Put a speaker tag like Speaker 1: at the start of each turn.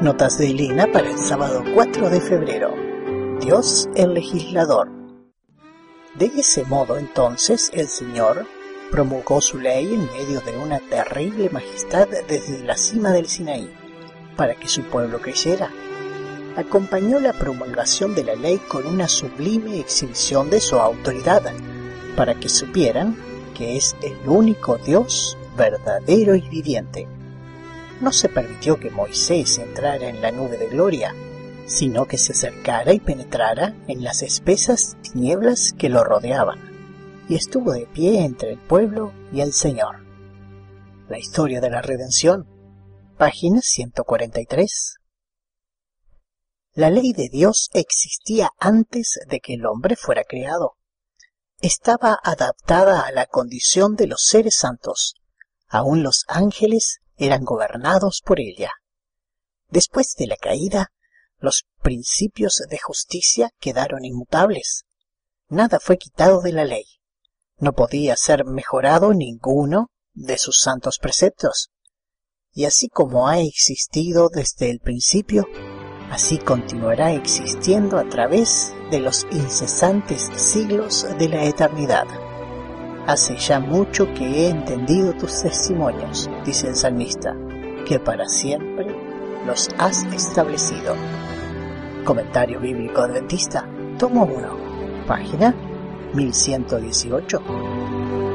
Speaker 1: Notas de Elena para el sábado 4 de febrero. Dios el legislador. De ese modo entonces el Señor promulgó su ley en medio de una terrible majestad desde la cima del Sinaí, para que su pueblo creyera. Acompañó la promulgación de la ley con una sublime exhibición de su autoridad, para que supieran que es el único Dios verdadero y viviente. No se permitió que Moisés entrara en la nube de gloria, sino que se acercara y penetrara en las espesas tinieblas que lo rodeaban, y estuvo de pie entre el pueblo y el Señor. La historia de la redención, página 143. La ley de Dios existía antes de que el hombre fuera creado. Estaba adaptada a la condición de los seres santos. Aún los ángeles eran gobernados por ella. Después de la caída, los principios de justicia quedaron inmutables. Nada fue quitado de la ley. No podía ser mejorado ninguno de sus santos preceptos. Y así como ha existido desde el principio, así continuará existiendo a través de los incesantes siglos de la eternidad. Hace ya mucho que he entendido tus testimonios, dice el salmista, que para siempre los has establecido. Comentario Bíblico Adventista, tomo 1, página 1118.